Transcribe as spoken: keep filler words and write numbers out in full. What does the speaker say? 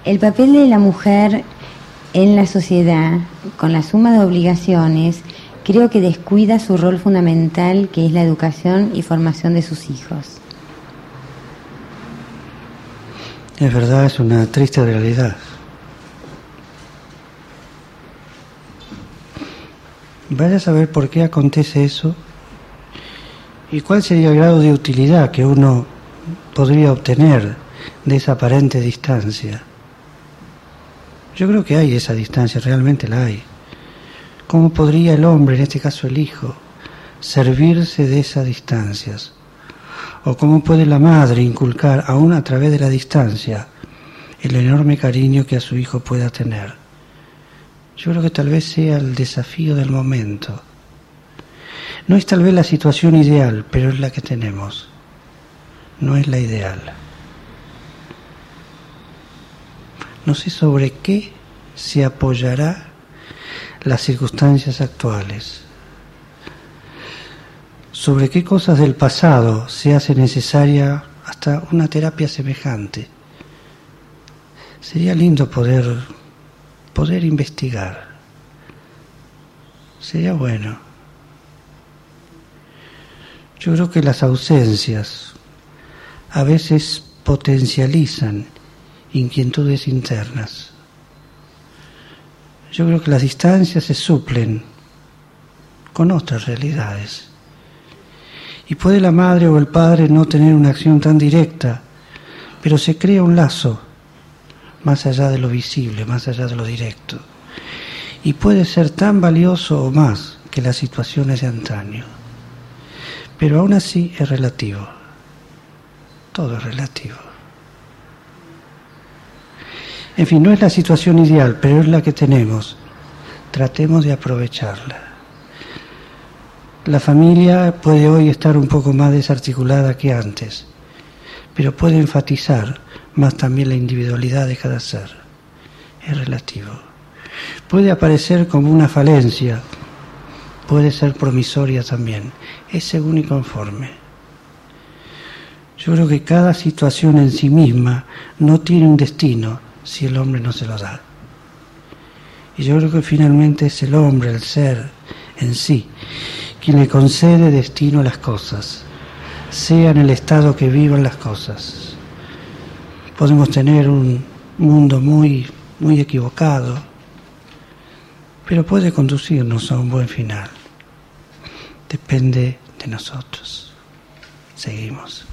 El papel de la mujer en la sociedad, con la suma de obligaciones, creo que descuida su rol fundamental, que es la educación y formación de sus hijos. Es verdad, es una triste realidad. Vaya a saber por qué acontece eso y cuál sería el grado de utilidad que uno podría obtener de esa aparente distancia. Yo creo que hay esa distancia, realmente la hay. ¿Cómo podría el hombre, en este caso el hijo, servirse de esas distancias? ¿O cómo puede la madre inculcar, aún a través de la distancia, el enorme cariño que a su hijo pueda tener? Yo creo que tal vez sea el desafío del momento. No es tal vez la situación ideal, pero es la que tenemos. No es la ideal. No sé sobre qué se apoyará las circunstancias actuales. Sobre qué cosas del pasado se hace necesaria hasta una terapia semejante. Sería lindo poder, poder investigar. Sería bueno. Yo creo que las ausencias a veces potencializan inquietudes internas. Yo creo que las distancias se suplen con otras realidades. Y puede la madre o el padre no tener una acción tan directa, pero se crea un lazo más allá de lo visible, más allá de lo directo. Y puede ser tan valioso o más que las situaciones de antaño. Pero aún así es relativo. Todo es relativo. En fin, no es la situación ideal, pero es la que tenemos. Tratemos de aprovecharla. La familia puede hoy estar un poco más desarticulada que antes, pero puede enfatizar más también la individualidad de cada ser. Es relativo. Puede aparecer como una falencia, puede ser promisoria también. Es según y conforme. Yo creo que cada situación en sí misma no tiene un destino si el hombre no se lo da. Y yo creo que finalmente es el hombre, el ser en sí, quien le concede destino a las cosas, sea en el estado que vivan las cosas. Podemos tener un mundo muy, muy equivocado, pero puede conducirnos a un buen final. Depende de nosotros. Seguimos.